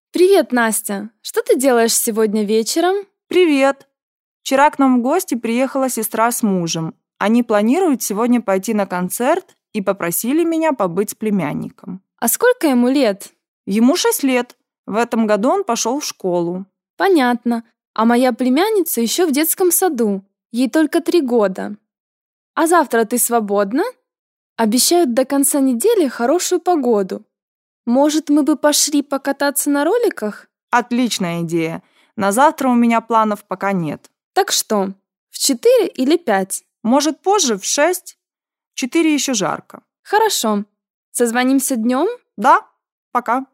Привет, Настя! Что ты делаешь сегодня вечером? Привет! Вчера к нам в гости приехала сестра с мужем. Они планируют сегодня пойти на концерт и попросили меня побыть с племянником. А сколько ему лет? Ему 6 лет. В этом году он пошел в школу. Понятно. А моя племянница еще в детском саду. Ей только 3 года. А завтра ты свободна? Обещают до конца недели хорошую погоду. Может, мы бы пошли покататься на роликах? Отличная идея. На завтра у меня планов пока нет. Так что, в 4 или 5? Может, позже, в 6? 4 еще жарко. Хорошо. Созвонимся днем? Да, пока.